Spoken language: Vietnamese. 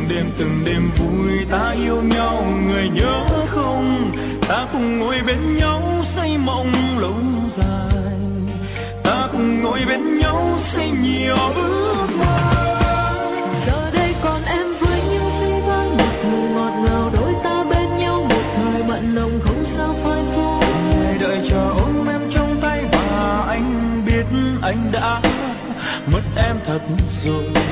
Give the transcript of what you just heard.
từng đêm vui ta yêu nhau, người nhớ không? Ta cùng ngồi bên nhau xây mộng lâu dài, ta cùng ngồi bên nhau xây nhiều ước mơ. Giờ đây còn em với những suy vắng, một thời ngọt ngào đôi ta bên nhau, một thời mặn nồng không sao phai phai. Ngày đợi chờ ôm em trong tay và anh biết anh đã mất em thật rồi.